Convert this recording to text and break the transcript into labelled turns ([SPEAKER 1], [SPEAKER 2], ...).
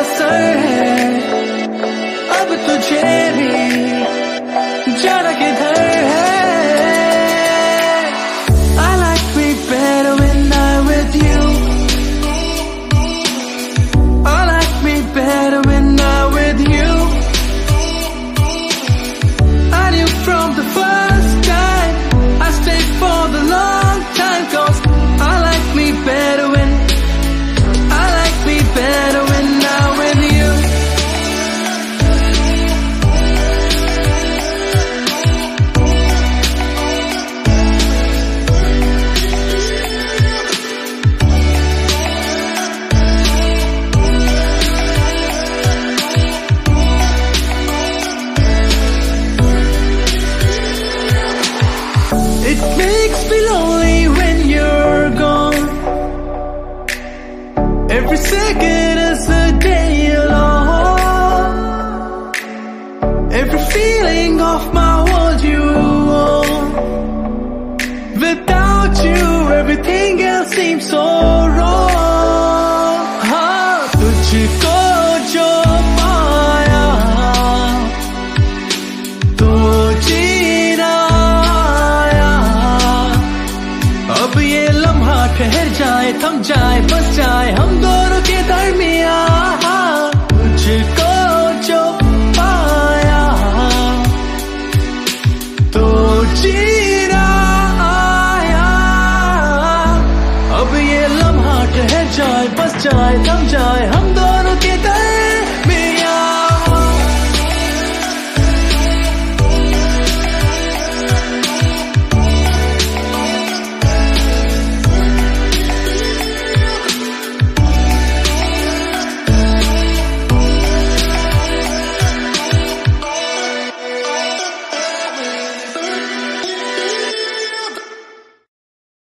[SPEAKER 1] असर है अब तुझे भी जाना किधर है। I like me better when I'm with you. I like me better when I'm with you. I knew from the first time I stayed for the long time, 'cause I like me better when I'm with you. It makes me lonely when you're gone. Every second is a day long. Every feeling of my world you own. Without you, everything else seems so wrong. हाँ, तुझको जो पाया तो जीना आया। अब ये लम्हा ठहर जाए, थम जाए, बस जाए हम दोनों के दरमिया। तुझको जो पाया तो जी